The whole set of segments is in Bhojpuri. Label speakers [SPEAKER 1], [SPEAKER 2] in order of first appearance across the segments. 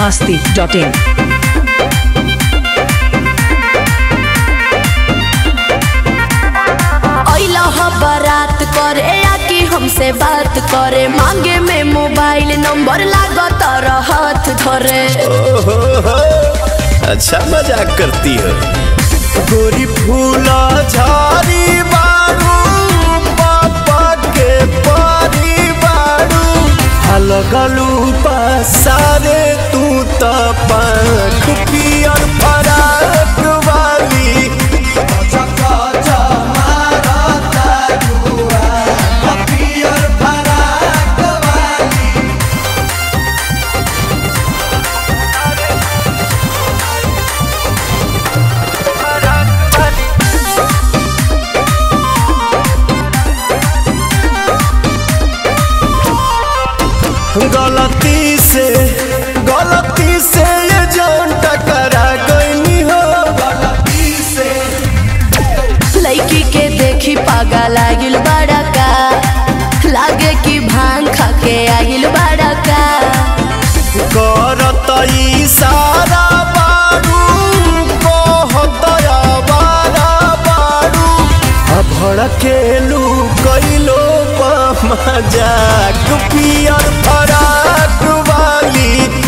[SPEAKER 1] biharmasti.in
[SPEAKER 2] बारात करे आके हमसे बात करे मांगे में मोबाइल नंबर लागत हाथ धरे।
[SPEAKER 3] अच्छा मजाक करती हो। गोरी फूला झाड़ी बारू पापा के पारी बारू हलगलू पसारे तू तो पंख पियर फराक वाली गलती से ये जान टकरा गई हो। गलती से
[SPEAKER 2] लड़की के देखी पागा लागिल बड़ा का लागे कि भांग खा के आगिल बड़ा का
[SPEAKER 3] करत इशारा बारू कहत आवारा बारू भड़केलू कैलो मजाक पियर फराक वाली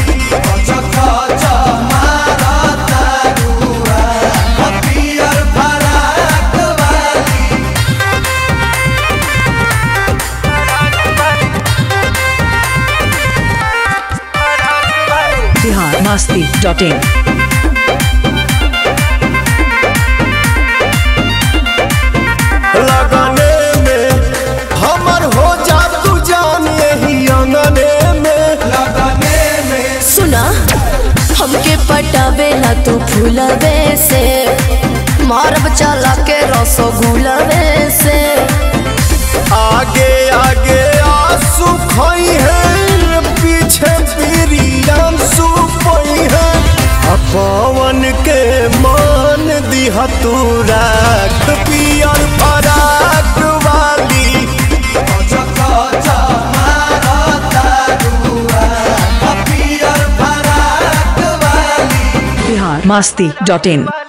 [SPEAKER 1] biharmasti.in
[SPEAKER 3] लगने में हमर हो जा तू जान यही अंगने में लगने में
[SPEAKER 2] सुना हमके पटावेला तू फूलवे से मारब चला के रसगुलवे से
[SPEAKER 3] आगे आगे आंसू खोई है पीछे पीरियम सुपई है पवन के मान दिया तू राख पियर फराक वाली
[SPEAKER 1] biharmasti.in